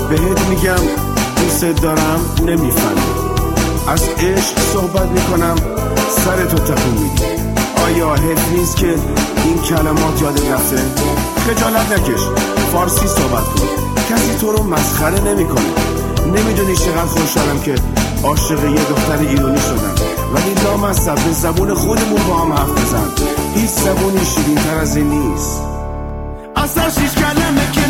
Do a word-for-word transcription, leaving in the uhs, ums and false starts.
بهت میگم دوست دارم نمیفهمی، از عشق صحبت میکنم سرتو تکون میدی. آیا حیف نیست که این کلمات یادت رفته؟ خجالت نکش، فارسی صحبت کن، کسی تو رو مسخره نمیکنه. نمیدونی چقدر خوشحالم که عاشق یه دختر ایرانی شدم، ولی لامصب به زبون خودمون با هم حرف بزن. هیچ زبونی شیرین تر از این نیست. اصلا شیش کلمه که